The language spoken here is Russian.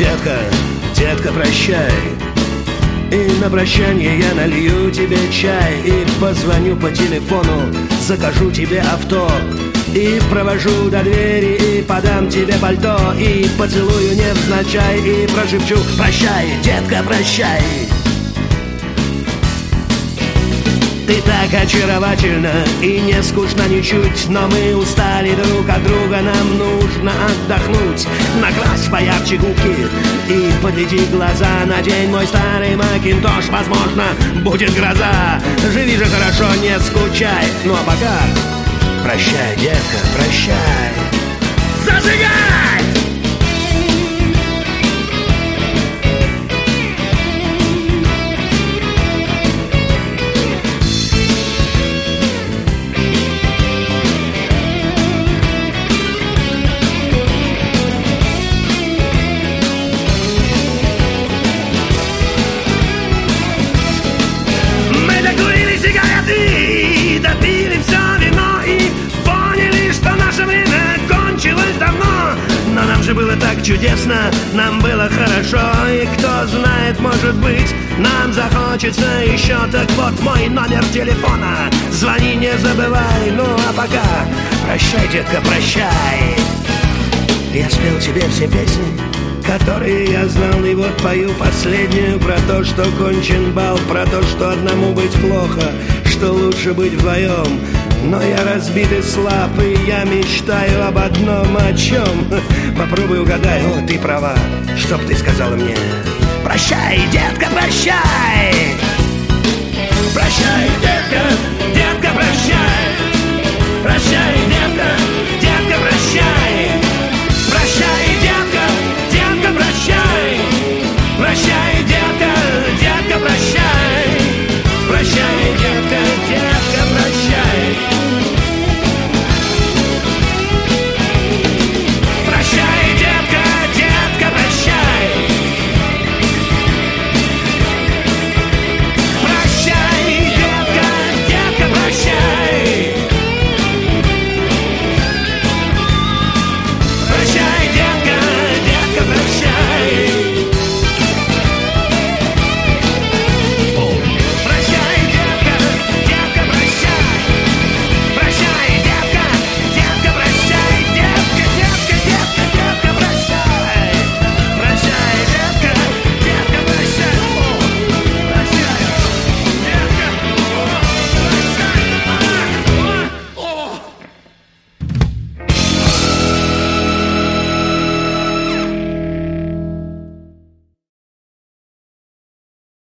детка, детка, прощай. И на прощание я налью тебе чай, и позвоню по телефону, закажу тебе авто, и провожу до двери, и подам тебе пальто, и поцелую невзначай, и прошепчу: прощай, детка, прощай. Ты так очаровательна и не скучно ничуть, но мы устали друг от друга, нам нужно отдохнуть. Накрась поярче губки и подведи глаза, надень мой старый макинтош, возможно, будет гроза. Живи же хорошо, не скучай, ну а пока прощай, детка, прощай. Зажигай! Было так чудесно, нам было хорошо, и кто знает, может быть, нам захочется еще. Так вот мой номер телефона, звони, не забывай. Ну а пока прощай, детка, прощай. Я спел тебе все песни, которые я знал, и вот пою последнюю про то, что кончен бал, про то, что одному быть плохо, что лучше быть вдвоем. Но я разбит и слаб, и я мечтаю об одном, о чем. Попробуй угадай, о, ты права, чтоб ты сказала мне: прощай, детка, прощай.